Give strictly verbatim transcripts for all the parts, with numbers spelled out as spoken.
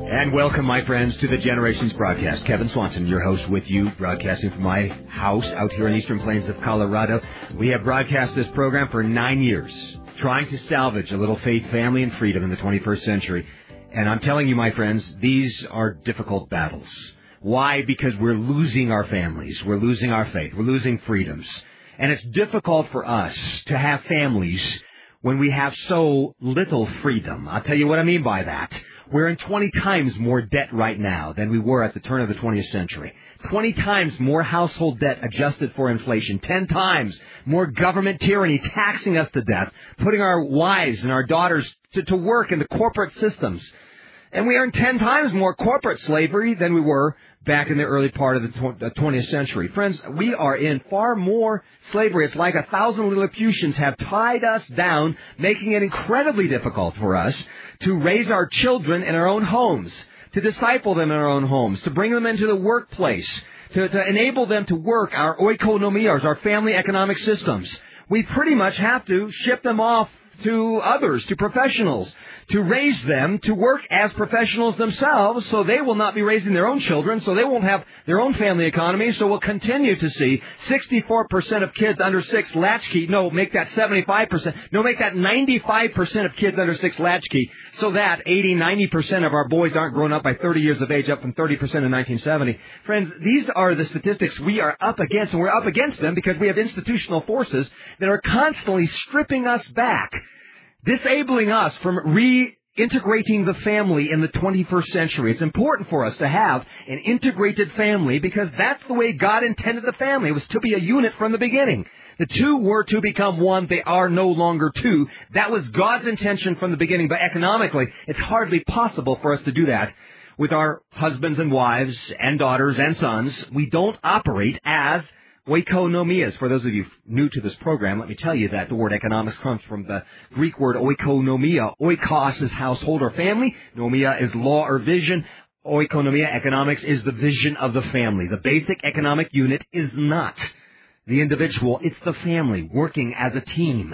And welcome, my friends, to the Generations broadcast. Kevin Swanson, your host, with you, broadcasting from my house out here in Eastern Plains of Colorado. We have broadcast this program for nine years, trying to salvage a little faith, family, and freedom in the twenty-first century. And I'm telling you, my friends, these are difficult battles. Why? Because we're losing our families. We're losing our faith. We're losing freedoms. And it's difficult for us to have families when we have so little freedom. I'll tell you what I mean by that. We're in twenty times more debt right now than we were at the turn of the twentieth century. twenty times more household debt adjusted for inflation. ten times more government tyranny taxing us to death, putting our wives and our daughters to, to work in the corporate systems. And we earn ten times more corporate slavery than we were back in the early part of the twentieth century. Friends, we are in far more slavery. It's like a thousand Lilliputians have tied us down, making it incredibly difficult for us to raise our children in our own homes, to disciple them in our own homes, to bring them into the workplace, to, to enable them to work our oikonomias, our family economic systems. We pretty much have to ship them off to others, to professionals, to raise them to work as professionals themselves, so they will not be raising their own children, so they won't have their own family economy. So we'll continue to see sixty-four percent of kids under six latchkey. No, make that seventy-five percent. No, make that ninety-five percent of kids under six latchkey, so that eighty, ninety percent of our boys aren't grown up by thirty years of age, up from thirty percent in nineteen seventy. Friends, these are the statistics we are up against, and we're up against them because we have institutional forces that are constantly stripping us back, disabling us from reintegrating the family in the twenty-first century. It's important for us to have an integrated family because that's the way God intended the family. It was to be a unit from the beginning. The two were to become one. They are no longer two. That was God's intention from the beginning. But economically, it's hardly possible for us to do that with our husbands and wives and daughters and sons. We don't operate as oikonomias. For those of you new to this program, let me tell you that the word economics comes from the Greek word oikonomia. Oikos is household or family. Nomia is law or vision. Oikonomia, economics, is the vision of the family. The basic economic unit is not the individual. It's the family working as a team.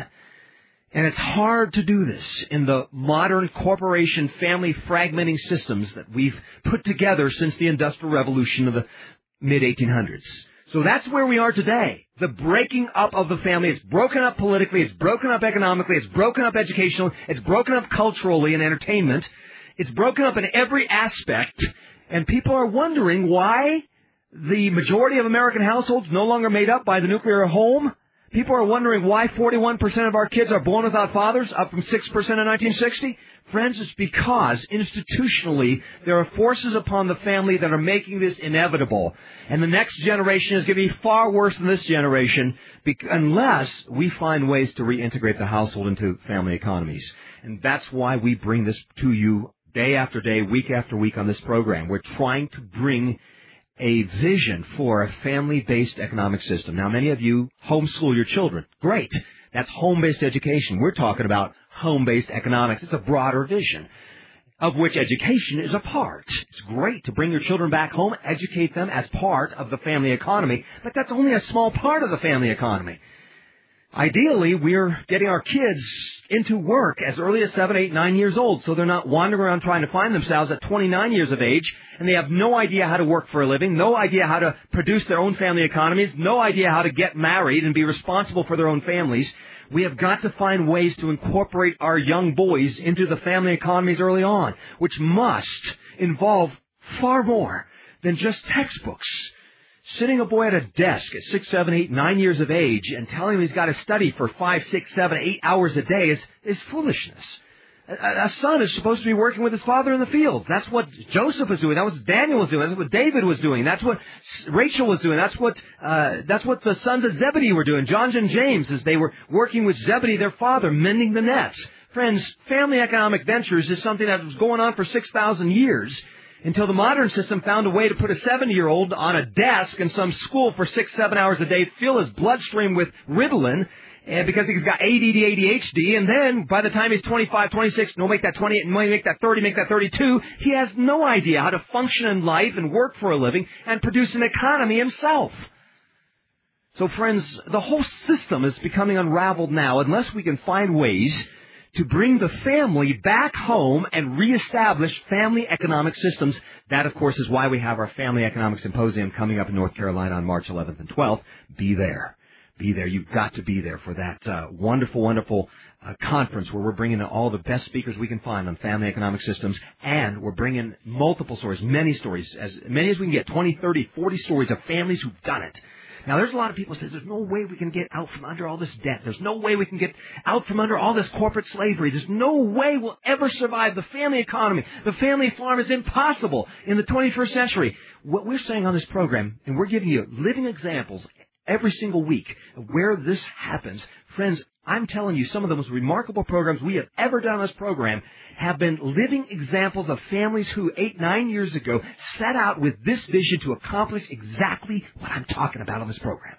And it's hard to do this in the modern corporation family fragmenting systems that we've put together since the Industrial Revolution of the mid eighteen hundreds. So that's where we are today. The breaking up of the family. It's broken up politically. It's broken up economically. It's broken up educationally. It's broken up culturally and entertainment. It's broken up in every aspect. And people are wondering why the majority of American households no longer made up by the nuclear home. People are wondering why forty-one percent of our kids are born without fathers, up from six percent in nineteen sixty. Friends, it's because institutionally there are forces upon the family that are making this inevitable. And the next generation is going to be far worse than this generation unless we find ways to reintegrate the household into family economies. And that's why we bring this to you day after day, week after week on this program. We're trying to bring a vision for a family-based economic system. Now, many of you homeschool your children. Great. That's home-based education. We're talking about home-based economics. It's a broader vision of which education is a part. It's great to bring your children back home, educate them as part of the family economy, but that's only a small part of the family economy. Ideally, we're getting our kids into work as early as seven, eight, nine years old, so they're not wandering around trying to find themselves at twenty-nine years of age, and they have no idea how to work for a living, no idea how to produce their own family economies, no idea how to get married and be responsible for their own families. We have got to find ways to incorporate our young boys into the family economies early on, which must involve far more than just textbooks. Sitting a boy at a desk at six, seven, eight, nine years of age and telling him he's got to study for five, six, seven, eight hours a day is, is foolishness. A, a son is supposed to be working with his father in the fields. That's what Joseph was doing. That was what Daniel was doing. That's what David was doing. That's what Rachel was doing. That's what uh, that's what the sons of Zebedee were doing. John and James, as they were working with Zebedee, their father, mending the nets. Friends, family economic ventures is something that was going on for six thousand years. Until the modern system found a way to put a seventy-year-old on a desk in some school for six, seven hours a day, fill his bloodstream with Ritalin, and because he's got A D D, A D H D, and then by the time he's twenty-five, twenty-six, no, make that twenty-eight, make that thirty, make that thirty-two, he has no idea how to function in life and work for a living and produce an economy himself. So friends, the whole system is becoming unraveled now unless we can find ways to bring the family back home and reestablish family economic systems. That, of course, is why we have our Family Economic Symposium coming up in North Carolina on March eleventh and twelfth. Be there. Be there. You've got to be there for that uh, wonderful, wonderful uh, conference where we're bringing in all the best speakers we can find on family economic systems, and we're bringing multiple stories, many stories, as many as we can get, twenty, thirty, forty stories of families who've done it. Now, there's a lot of people who say there's no way we can get out from under all this debt. There's no way we can get out from under all this corporate slavery. There's no way we'll ever survive the family economy. The family farm is impossible in the twenty-first century. What we're saying on this program, and we're giving you living examples every single week of where this happens. Friends, I'm telling you, some of the most remarkable programs we have ever done on this program have been living examples of families who eight, nine years ago set out with this vision to accomplish exactly what I'm talking about on this program.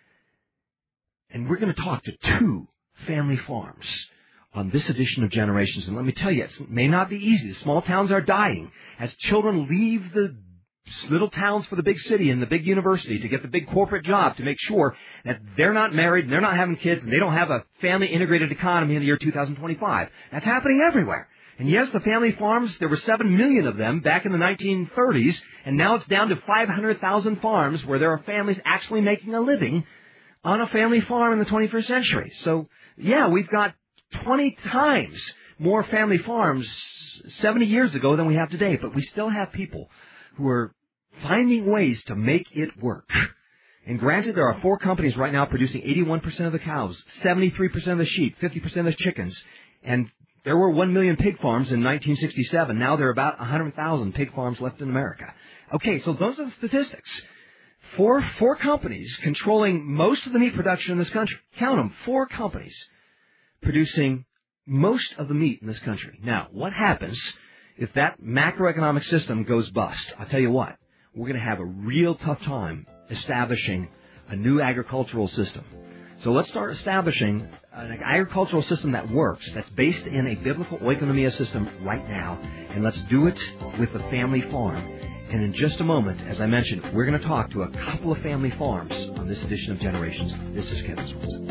And we're going to talk to two family farms on this edition of Generations. And let me tell you, it may not be easy. The small towns are dying as children leave the little towns for the big city and the big university to get the big corporate job to make sure that they're not married and they're not having kids and they don't have a family integrated economy in the year two thousand twenty-five. That's happening everywhere. And yes, the family farms, there were seven million of them back in the nineteen thirties, and now it's down to five hundred thousand farms where there are families actually making a living on a family farm in the twenty-first century. So, yeah, we've got twenty times more family farms seventy years ago than we have today, but we still have people who are finding ways to make it work. And granted, there are four companies right now producing eighty-one percent of the cows, seventy-three percent of the sheep, fifty percent of the chickens. And there were one million pig farms in nineteen sixty-seven. Now there are about one hundred thousand pig farms left in America. Okay, so those are the statistics. Four, four companies controlling most of the meat production in this country. Count them, four companies producing most of the meat in this country. Now, what happens if that macroeconomic system goes bust? I'll tell you what, we're going to have a real tough time establishing a new agricultural system. So let's start establishing an agricultural system that works, that's based in a biblical oikonomia system right now, and let's do it with the family farm. And in just a moment, as I mentioned, we're going to talk to a couple of family farms on this edition of Generations. This is Kevin Swanson.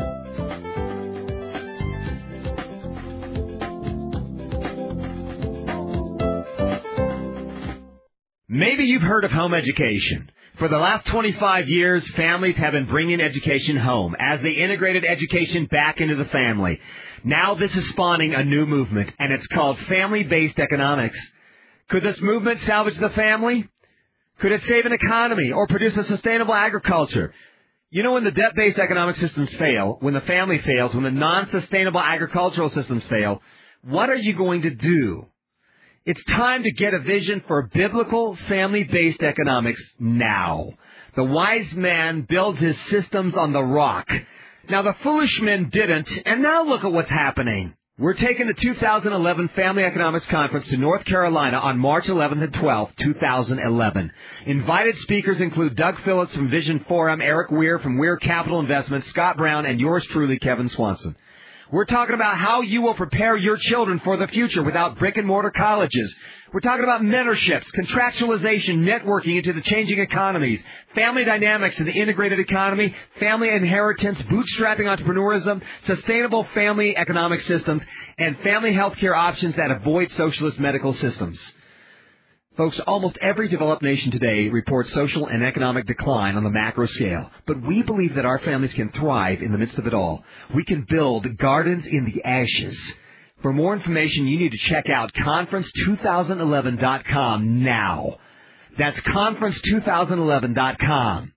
Maybe you've heard of home education. For the last twenty-five years, families have been bringing education home as they integrated education back into the family. Now this is spawning a new movement, and it's called family-based economics. Could this movement salvage the family? Could it save an economy or produce a sustainable agriculture? You know, when the debt-based economic systems fail, when the family fails, when the non-sustainable agricultural systems fail, what are you going to do? It's time to get a vision for biblical family-based economics now. The wise man builds his systems on the rock. Now, the foolish men didn't, and now look at what's happening. We're taking the two thousand eleven Family Economics Conference to North Carolina on March eleventh and twelfth, two thousand eleven. Invited speakers include Doug Phillips from Vision Forum, Eric Weir from Weir Capital Investments, Scott Brown, and yours truly, Kevin Swanson. We're talking about how you will prepare your children for the future without brick-and-mortar colleges. We're talking about mentorships, contractualization, networking into the changing economies, family dynamics in the integrated economy, family inheritance, bootstrapping entrepreneurism, sustainable family economic systems, and family health care options that avoid socialist medical systems. Folks, almost every developed nation today reports social and economic decline on the macro scale. But we believe that our families can thrive in the midst of it all. We can build gardens in the ashes. For more information, you need to check out conference two thousand eleven dot com now. That's conference two thousand eleven dot com.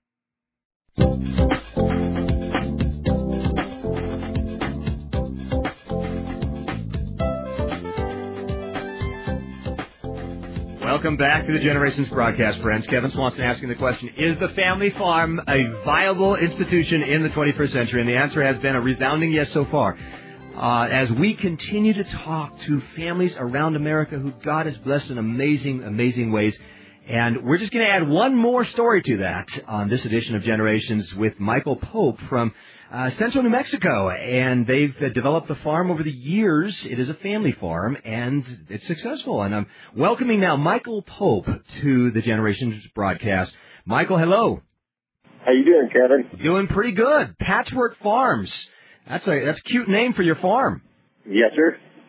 Welcome back to the Generations broadcast, friends. Kevin Swanson asking the question, is the family farm a viable institution in the twenty-first century? And the answer has been a resounding yes so far. Uh, as we continue to talk to families around America who God has blessed in amazing, amazing ways. And we're just going to add one more story to that on this edition of Generations with Michael Pope from uh, Central New Mexico. And they've uh, developed the farm over the years. It is a family farm, and it's successful. And I'm welcoming now Michael Pope to the Generations broadcast. Michael, hello. How you doing, Kevin? Doing pretty good. Patchwork Farms. That's a that's a cute name for your farm. Yes, sir.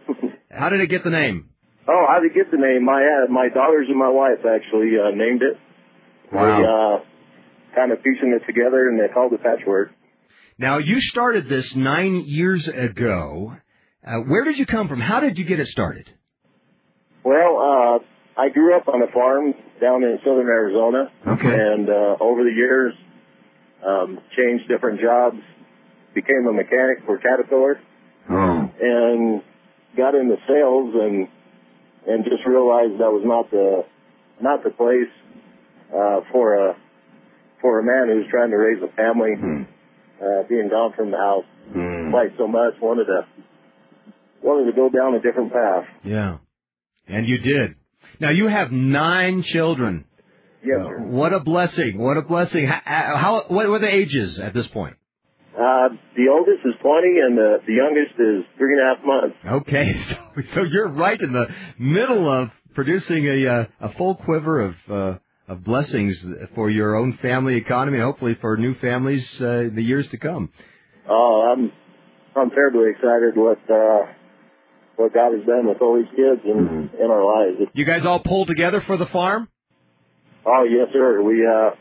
How did it get the name? Oh, how did it get the name? My uh, my daughters and my wife actually uh, named it. Wow. We uh, kind of piecing it together, and they called it Patchwork. Now, you started this nine years ago. Uh, where did you come from? How did you get it started? Well, uh, I grew up on a farm down in southern Arizona. Okay. And uh, over the years, um, changed different jobs, became a mechanic for Caterpillar, Oh. and got into sales, and and just realized that was not the not the place uh, for a for a man who's trying to raise a family, Hmm. uh, being gone from the house Hmm. quite so much. Wanted to wanted to go down a different path. Yeah. And you did. Now, you have nine children. Yes, Uh, sir. what a blessing. What a blessing. How, how, what were the ages at this point? Uh, the oldest is twenty, and the, the youngest is three and a half months. Okay. So, so you're right in the middle of producing a, uh, a full quiver of, uh, of blessings for your own family economy, and hopefully for new families uh, in the years to come. Oh, I'm I'm terribly excited what uh, what God has done with all these kids in Mm-hmm. in our lives. It's, You guys all pull together for the farm? oh yes, sir. We uh,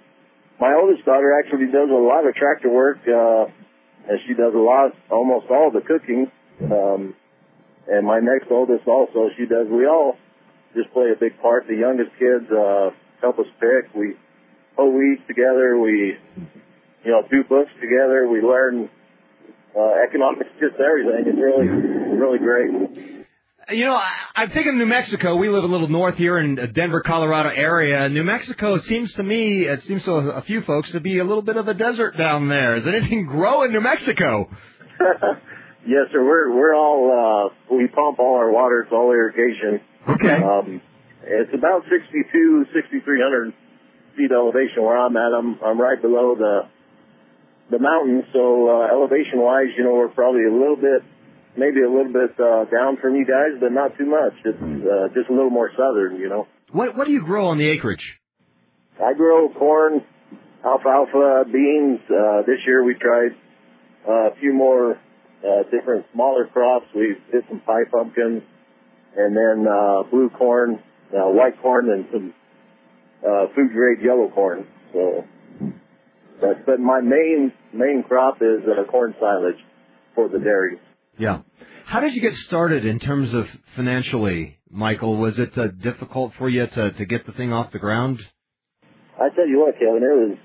my oldest daughter actually does a lot of tractor work, uh, and she does a lot, almost all the cooking. Um, and my next oldest also, she does. We all just play a big part. The youngest kids uh, help us pick. We whole week together. We you know do books together. We learn uh, economics, just everything. It's really really great. You know, I, I'm thinking New Mexico. We live a little north here in the Denver, Colorado area. New Mexico seems to me, it seems to a few folks, to be a little bit of a desert down there. Does anything grow in New Mexico? Yes, sir. We're we're all uh, we pump all our water. It's all irrigation. Okay. Um, it's about sixty-two, sixty-three hundred feet elevation where I'm at. I'm I'm right below the the mountain. So uh, elevation wise, you know, we're probably a little bit, maybe a little bit uh, down from you guys, but not too much. It's uh, just a little more southern, you know. What What do you grow on the acreage? I grow corn, alfalfa, beans. Uh, this year we tried uh, a few more uh, different smaller crops. We did some pie pumpkins, and then uh, blue corn, uh, white corn, and some uh, food grade yellow corn. So, but but my main main crop is uh, corn silage for the dairy. Yeah. How did you get started in terms of financially, Michael? Was it uh, difficult for you to, to get the thing off the ground? I tell you what, Kevin, it was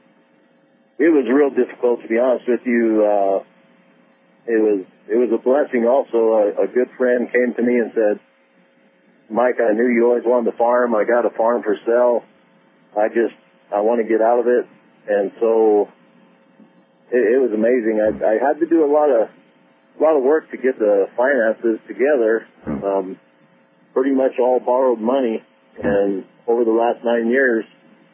it was real difficult, to be honest with you. Uh, it was it was a blessing. Also, a, a good friend came to me and said, "Mike, I knew you always wanted to farm. I got a farm for sale. I just I want to get out of it." And so it, it was amazing. I, I had to do a lot of a lot of work to get the finances together. Um, pretty much all borrowed money, and over the last nine years.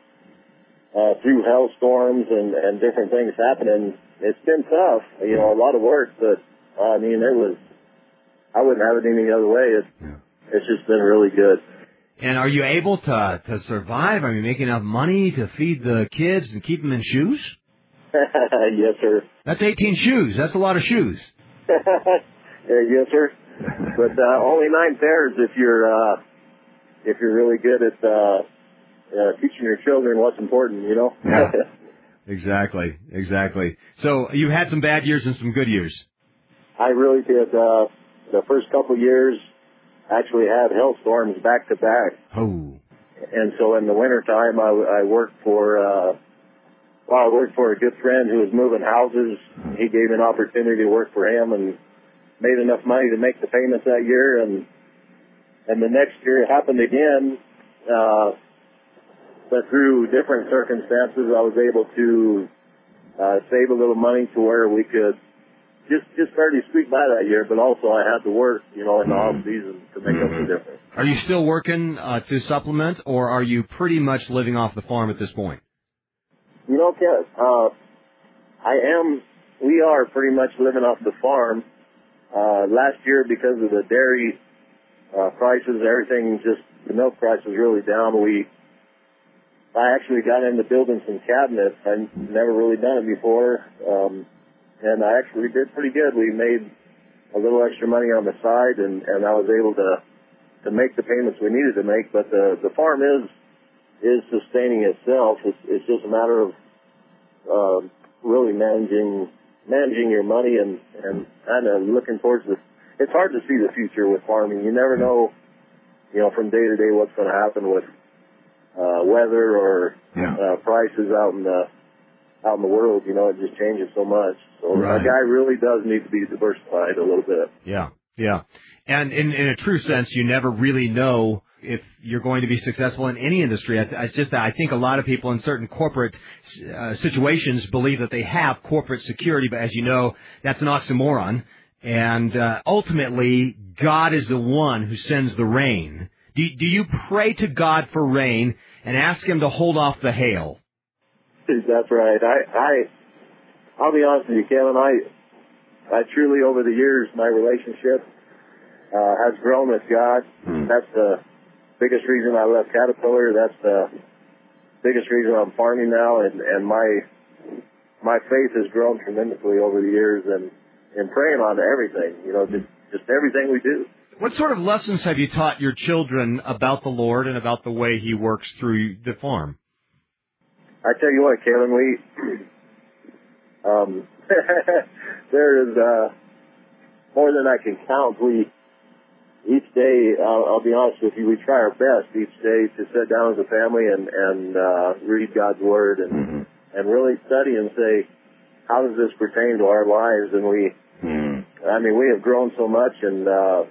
Uh, through hailstorms and, and different things happening, it's been tough. You know, a lot of work, but uh, I mean, it was. I wouldn't have it any other way. It's Yeah. it's just been really good. And are you able to to survive? Are you making enough money to feed the kids and keep them in shoes? Yes, sir. That's eighteen shoes. That's a lot of shoes. Yeah, yes, sir. But uh, only nine pairs if you're uh, if you're really good at. Uh, Uh, teaching your children what's important, you know? Yeah. Exactly, exactly. So you had some bad years and some good years. I really did. Uh, the first couple of years actually had hailstorms back to back. Oh. And so in the wintertime, I, I worked for, uh, well, I worked for a good friend who was moving houses. He gave me an opportunity to work for him and made enough money to make the payments that year. And, and the next year it happened again. Uh, But through different circumstances, I was able to uh, save a little money to where we could just just barely squeak by that year. But also, I had to work, you know, in the off season to make up the difference. Are you still working uh, to supplement, or are you pretty much living off the farm at this point? You know, Ken, uh, I am. We are pretty much living off the farm. Uh, last year, because of the dairy uh, prices, everything just the milk price was really down. We I actually got into building some cabinets. I've never really done it before, um, and I actually did pretty good. We made a little extra money on the side, and, and I was able to, to make the payments we needed to make. But the, the farm is, is sustaining itself. It's, it's just a matter of, uh, really managing, managing your money and, and kind of looking towards the, it's hard to see the future with farming. You never know, you know, from day to day what's going to happen with, uh, weather or, yeah. uh, prices out in the, out in the world. You know, it just changes so much. So right. a guy really does need to be diversified a little bit. Yeah, yeah. And in, in a true sense, you never really know if you're going to be successful in any industry. I, I just, I think a lot of people in certain corporate uh, situations believe that they have corporate security, but as you know, that's an oxymoron. And uh, ultimately, God is the one who sends the rain. Do, do you pray to God for rain and ask Him to hold off the hail? That's right. I, I, I'll be honest with you, Kevin. I, I truly, over the years, my relationship uh, has grown with God. Mm. That's the biggest reason I left Caterpillar. That's the biggest reason I'm farming now, and, and my my faith has grown tremendously over the years, and, and praying on everything, you know, just, just everything we do. What sort of lessons have you taught your children about the Lord and about the way He works through the farm? I tell you what, Kevin, we, um, there is, uh, more than I can count. We, each day, uh, I'll be honest with you, we try our best each day to sit down as a family and, and, uh, read God's Word and, mm-hmm. and really study and say, how does this pertain to our lives? And we, mm. I mean, we have grown so much, and, uh,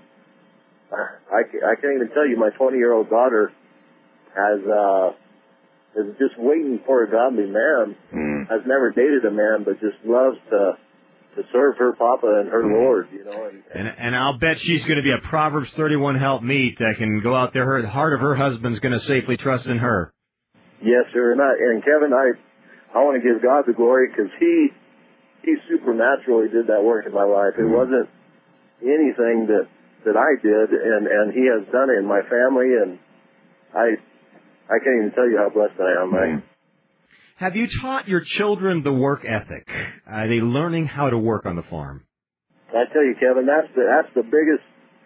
I, I can't even tell you, my twenty-year-old daughter has, uh, is just waiting for a godly man, mm. has never dated a man, but just loves to to serve her papa and her mm. Lord, you know. And, and, and I'll bet she's going to be a Proverbs thirty-one help meet that can go out there. Her the heart of her husband's going to safely trust in her. Yes, sir. And, I, and Kevin, I I want to give God the glory because he, he supernaturally did that work in my life. It mm. wasn't anything that, that I did, and, and he has done it in my family, and I... I can't even tell you how blessed I am. Right? Have you taught your children the work ethic? Are they learning how to work on the farm? I tell you, Kevin, that's the that's the biggest.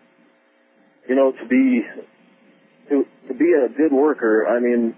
You know, to be to to be a good worker. I mean,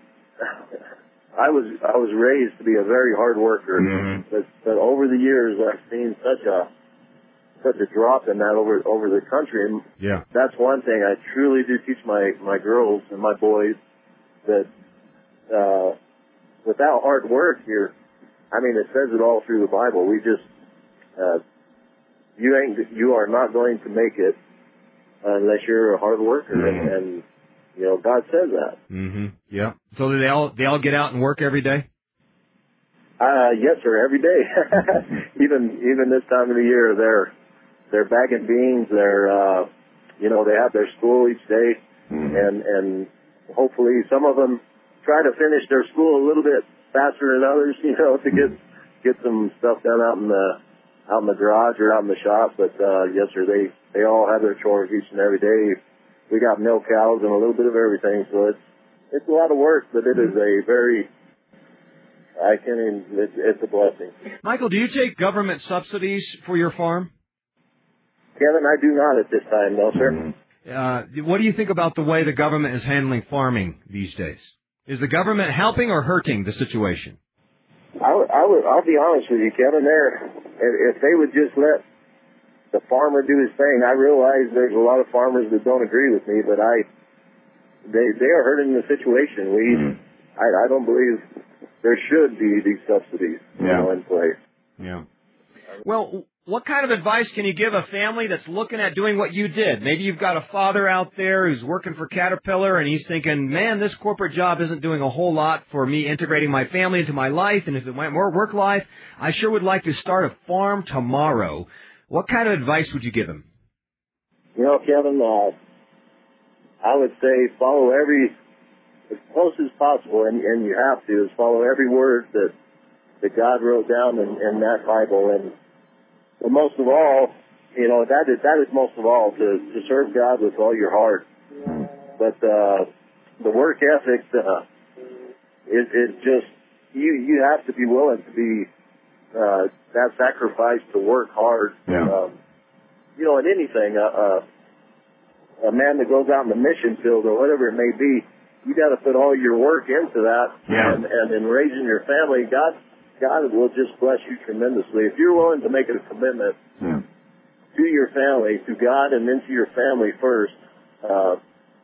I was I was raised to be a very hard worker, mm-hmm. but but over the years I've seen such a such a drop in that over over the country. And yeah, that's one thing I truly do teach my my girls and my boys. That uh, without hard work, you're, I mean, it says it all through the Bible. We just, uh, you ain't, you are not going to make it unless you're a hard worker, mm-hmm. and, and you know God says that. Mm-hmm. Yeah. So do they all they all get out and work every day? Uh, yes, sir, every day. even even this time of the year, they're they're bagging beans. They're uh, you know they have their school each day, mm-hmm. and and. Hopefully some of them try to finish their school a little bit faster than others, you know, to get get some stuff done out in the out in the garage or out in the shop. But uh yes sir, they they all have their chores each and every day. We got milk cows and a little bit of everything, so it's it's a lot of work, but it is a very I can't even it, it's a blessing. Michael, do you take government subsidies for your farm? Kevin, I do not at this time, no sir. Mm-hmm. Uh, what do you think about the way the government is handling farming these days? Is the government helping or hurting the situation? I would, I would, I'll be honest with you, Kevin. There, if, if they would just let the farmer do his thing, I realize there's a lot of farmers that don't agree with me, but I, they, they are hurting the situation. We, mm-hmm. I, I don't believe there should be these subsidies, you yeah. know, in place. Yeah. Well, what kind of advice can you give a family that's looking at doing what you did? Maybe you've got a father out there who's working for Caterpillar and he's thinking, man, this corporate job isn't doing a whole lot for me integrating my family into my life, and if it went more work life, I sure would like to start a farm tomorrow. What kind of advice would you give him? You know, Kevin, uh, I would say follow every, as close as possible, and, and you have to, is follow every word that, that God wrote down in, in that Bible. And But most of all, you know, that is, that is most of all, to, to serve God with all your heart. But uh, the work ethic uh, is, is just, you you have to be willing to be, uh, that sacrifice to work hard. Yeah. Um, you know, in anything, a, a, a man that goes out in the mission field or whatever it may be, you got to put all your work into that. Yeah. And, and in raising your family, God, God will just bless you tremendously. If you're willing to make it a commitment Yeah. to your family, to God, and then to your family first, uh,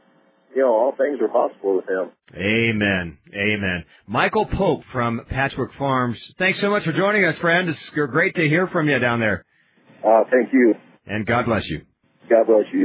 you know, all things are possible with Him. Amen. Amen. Michael Pope from Patchwork Farms. Thanks so much for joining us, friend. It's great to hear from you down there. Uh, thank you. And God bless you. God bless you.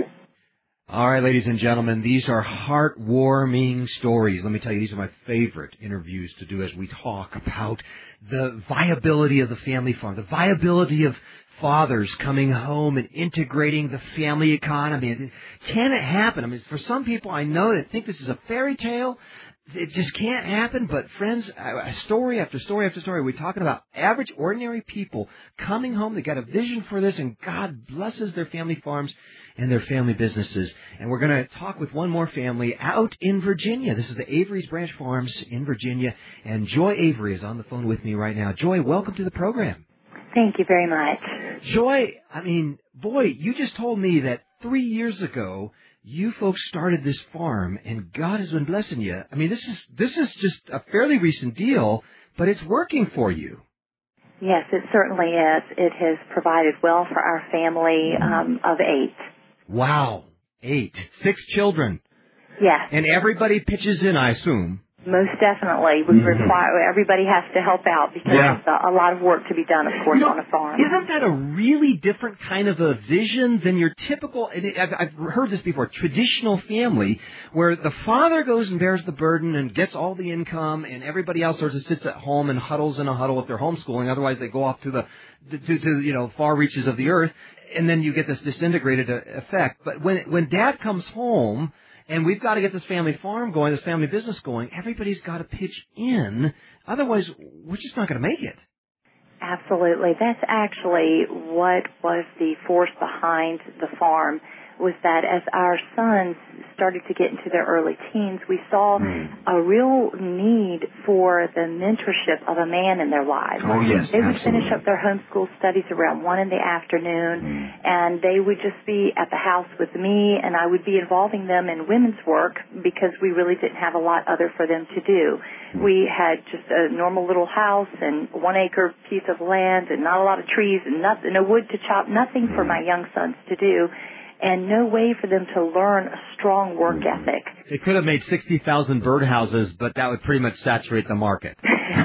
All right, ladies and gentlemen, these are heartwarming stories. Let me tell you, these are my favorite interviews to do as we talk about the viability of the family farm, the viability of fathers coming home and integrating the family economy. Can it happen? I mean, for some people I know that think this is a fairy tale. It just can't happen. But friends, story after story after story, we're talking about average, ordinary people coming home. They got a vision for this, and God blesses their family farms and their family businesses. And we're going to talk with one more family out in Virginia. This is the Avery's Branch Farms in Virginia. And Joy Avery is on the phone with me right now. Joy, welcome to the program. Thank you very much. Joy, I mean, boy, you just told me that three years ago you folks started this farm, and God has been blessing you. I mean, this is this is just a fairly recent deal, but it's working for you. Yes, it certainly is. It has provided well for our family um, of eight. Wow, eight, six children. Yes. And everybody pitches in, I assume. Most definitely. We Mm-hmm. require, everybody has to help out because Yeah. there's a, a lot of work to be done, of course, You know, on a farm. Isn't that a really different kind of a vision than your typical, and I've, I've heard this before, traditional family, where the father goes and bears the burden and gets all the income, and everybody else sort of sits at home and huddles in a huddle if they're homeschooling. Otherwise, they go off to the to, to you know far reaches of the earth, and then you get this disintegrated effect. But when when Dad comes home, and we've got to get this family farm going, this family business going, everybody's got to pitch in. Otherwise, we're just not going to make it. Absolutely. That's actually what was the force behind the farm, was that as our sons started to get into their early teens, we saw mm. a real need for the mentorship of a man in their lives. Oh, yes, They would absolutely. finish up their homeschool studies around one in the afternoon, Mm. and they would just be at the house with me, and I would be involving them in women's work because we really didn't have a lot other for them to do. We had just a normal little house and one acre piece of land and not a lot of trees and nothing, no wood to chop, nothing for my young sons to do, and no way for them to learn a strong work ethic. They could have made sixty thousand birdhouses, but that would pretty much saturate the market.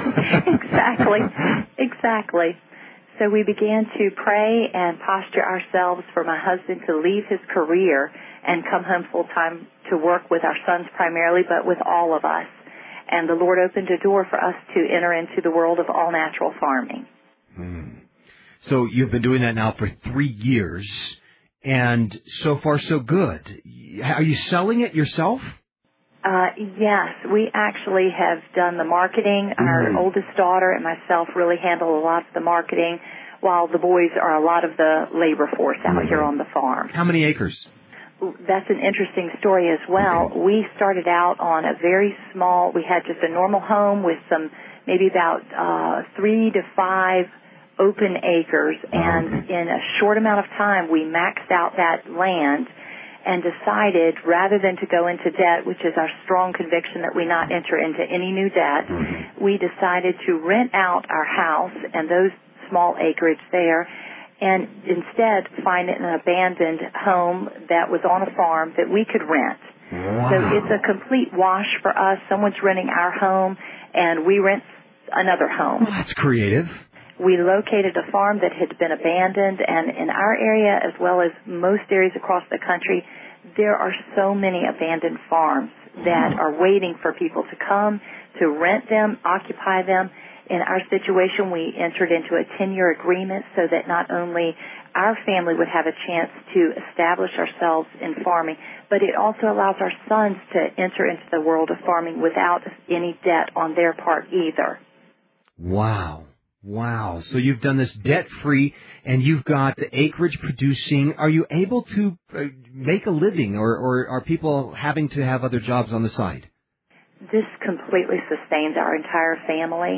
Exactly. Exactly. So we began to pray and posture ourselves for my husband to leave his career and come home full-time to work with our sons primarily, but with all of us. And the Lord opened a door for us to enter into the world of all-natural farming. Hmm. So you've been doing that now for three years, and so far so good. Are you selling it yourself? Uh, yes, we actually have done the marketing. Mm. Our oldest daughter and myself really handle a lot of the marketing, while the boys are a lot of the labor force out Mm. here on the farm. How many acres? That's an interesting story as well. Okay. We started out on a very small, we had just a normal home with some, maybe about uh, three to five open acres, and okay. in a short amount of time we maxed out that land and decided, rather than to go into debt, which is our strong conviction that we not enter into any new debt, Mm-hmm. we decided to rent out our house and those small acreage there and instead find an abandoned home that was on a farm that we could rent. Wow. So it's a complete wash for us. Someone's renting our home and we rent another home. Well, that's creative. We located a farm that had been abandoned, and in our area, as well as most areas across the country, there are so many abandoned farms that are waiting for people to come, to rent them, occupy them. In our situation, we entered into a ten-year agreement so that not only our family would have a chance to establish ourselves in farming, but it also allows our sons to enter into the world of farming without any debt on their part either. Wow. Wow. So you've done this debt-free, and you've got the acreage producing. Are you able to uh, make a living, or, or are people having to have other jobs on the side? This completely sustains our entire family.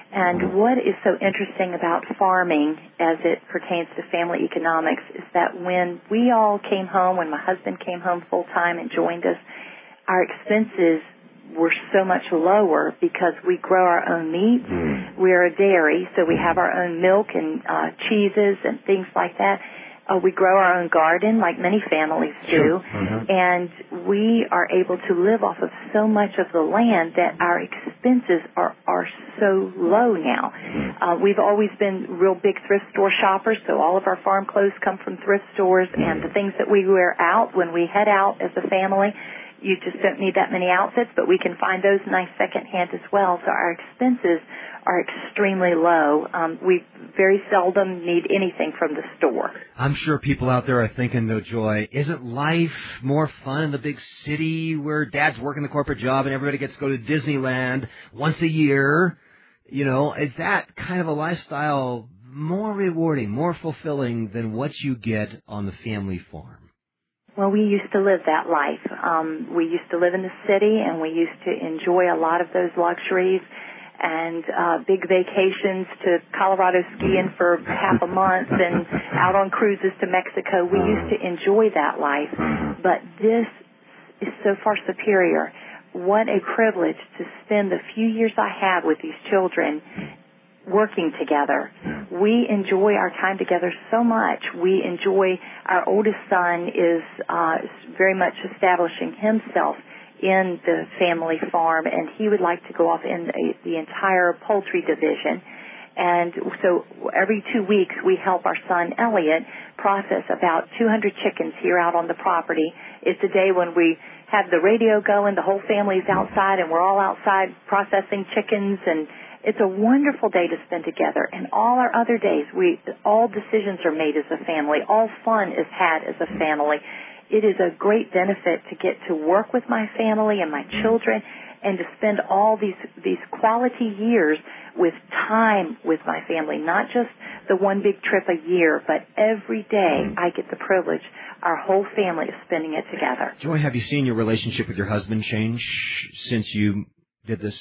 And what is so interesting about farming as it pertains to family economics is that when we all came home, when my husband came home full-time and joined us, our expenses were so much lower because we grow our own meats. Mm. We're a dairy, so we have our own milk and uh, cheeses and things like that. Uh, we grow our own garden, like many families do, sure. mm-hmm. and we are able to live off of so much of the land that our expenses are, are so low now. Uh, we've always been real big thrift store shoppers, so all of our farm clothes come from thrift stores, and the things that we wear out when we head out as a family, you just don't need that many outfits, but we can find those nice secondhand as well. So our expenses are extremely low. Um, we very seldom need anything from the store. I'm sure people out there are thinking, though, Joy, isn't life more fun in the big city where dad's working the corporate job and everybody gets to go to Disneyland once a year? You know, is that kind of a lifestyle more rewarding, more fulfilling than what you get on the family farm? Well, we used to live that life. Um, we used to live in the city, and we used to enjoy a lot of those luxuries and uh, big vacations to Colorado skiing for half a month and out on cruises to Mexico. We used to enjoy that life, but this is so far superior. What a privilege to spend the few years I have with these children working together. We enjoy our time together so much. We enjoy, our oldest son is uh, very much establishing himself in the family farm, and he would like to go off in the, the entire poultry division. And so every two weeks we help our son Elliot process about two hundred chickens here out on the property. It's a day when we have the radio going, the whole family's outside, and we're all outside processing chickens, and it's a wonderful day to spend together. And all our other days, we all decisions are made as a family. All fun is had as a family. It is a great benefit to get to work with my family and my children and to spend all these these quality years with time with my family, not just the one big trip a year, but every day I get the privilege, our whole family is spending it together. Joy, have you seen your relationship with your husband change since you did this?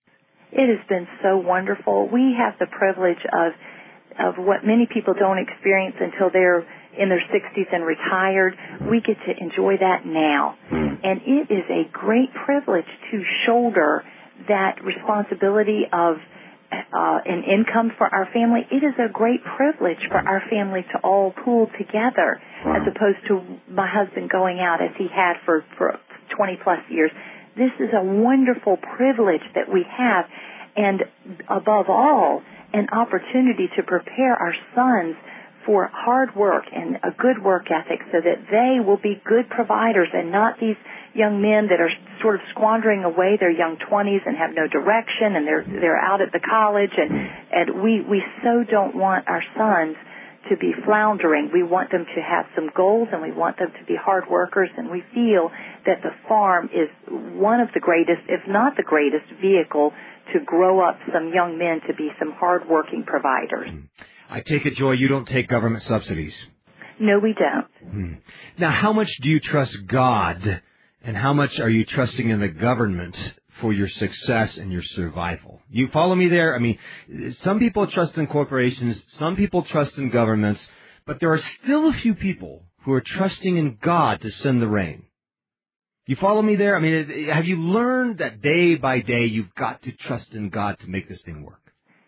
It has been so wonderful. We have the privilege of of what many people don't experience until they're in their sixties and retired. We get to enjoy that now. And it is a great privilege to shoulder that responsibility of uh, an income for our family. It is a great privilege for our family to all pool together as opposed to my husband going out as he had for, for twenty plus years. This is a wonderful privilege that we have, and above all, an opportunity to prepare our sons for hard work and a good work ethic so that they will be good providers and not these young men that are sort of squandering away their young twenties and have no direction, and they're they're out at the college, and, and we, we so don't want our sons to be floundering. We want them to have some goals, and we want them to be hard workers, and we feel that the farm is one of the greatest, if not the greatest, vehicle to grow up some young men to be some hard-working providers. I take it, Joy, you don't take government subsidies. No, we don't. Hmm. Now, how much do you trust God, and how much are you trusting in the government for your success and your survival? You follow me there? I mean, some people trust in corporations, some people trust in governments, but there are still a few people who are trusting in God to send the rain. You follow me there? I mean, have you learned that day by day you've got to trust in God to make this thing work?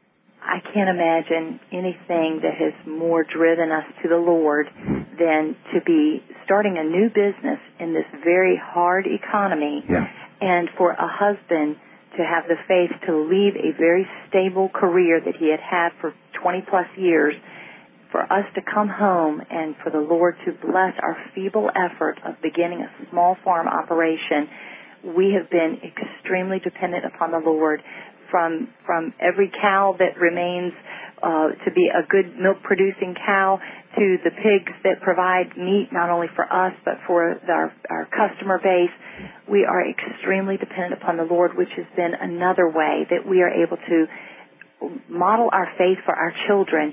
I can't imagine anything that has more driven us to the Lord than to be starting a new business in this very hard economy, yeah. and for a husband to have the faith to leave a very stable career that he had had for twenty plus years, for us to come home and for the Lord to bless our feeble effort of beginning a small farm operation. We have been extremely dependent upon the Lord, from from every cow that remains uh, to be a good milk-producing cow to the pigs that provide meat not only for us but for our, our customer base. We are extremely dependent upon the Lord, which has been another way that we are able to model our faith for our children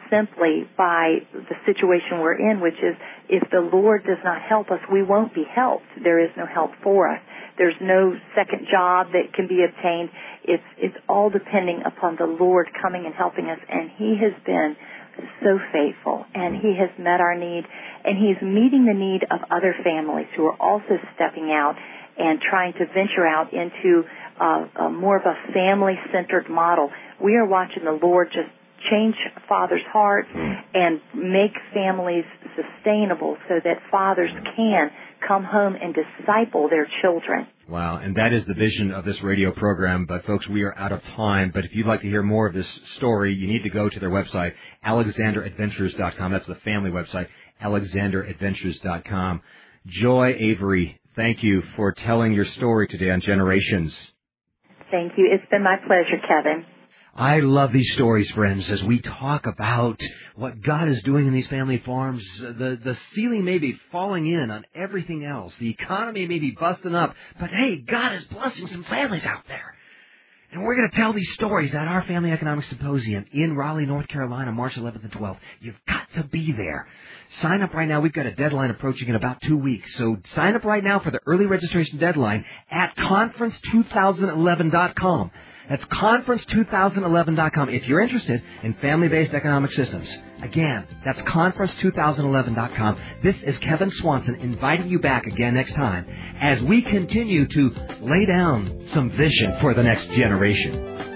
simply by the situation we're in, which is if the Lord does not help us, we won't be helped. There is no help for us. There's no second job that can be obtained. It's it's all depending upon the Lord coming and helping us, and He has been so faithful, and He has met our need, and He's meeting the need of other families who are also stepping out and trying to venture out into uh, a more of a family-centered model. We are watching the Lord just change fathers' hearts and make families sustainable so that fathers can come home and disciple their children. Wow, and that is the vision of this radio program. But, folks, we are out of time. But if you'd like to hear more of this story, you need to go to their website, alexander adventures dot com. That's the family website, alexander adventures dot com. Joy Avery, thank you for telling your story today on Generations. Thank you. It's been my pleasure, Kevin. I love these stories, friends, as we talk about what God is doing in these family farms. The the ceiling may be falling in on everything else. The economy may be busting up. But, hey, God is blessing some families out there. And we're going to tell these stories at our Family Economics Symposium in Raleigh, North Carolina, March eleventh and twelfth. You've got to be there. Sign up right now. We've got a deadline approaching in about two weeks. So sign up right now for the early registration deadline at conference two thousand eleven dot com. That's conference two thousand eleven dot com if you're interested in family-based economic systems. Again, that's conference two thousand eleven dot com. This is Kevin Swanson inviting you back again next time as we continue to lay down some vision for the next generation.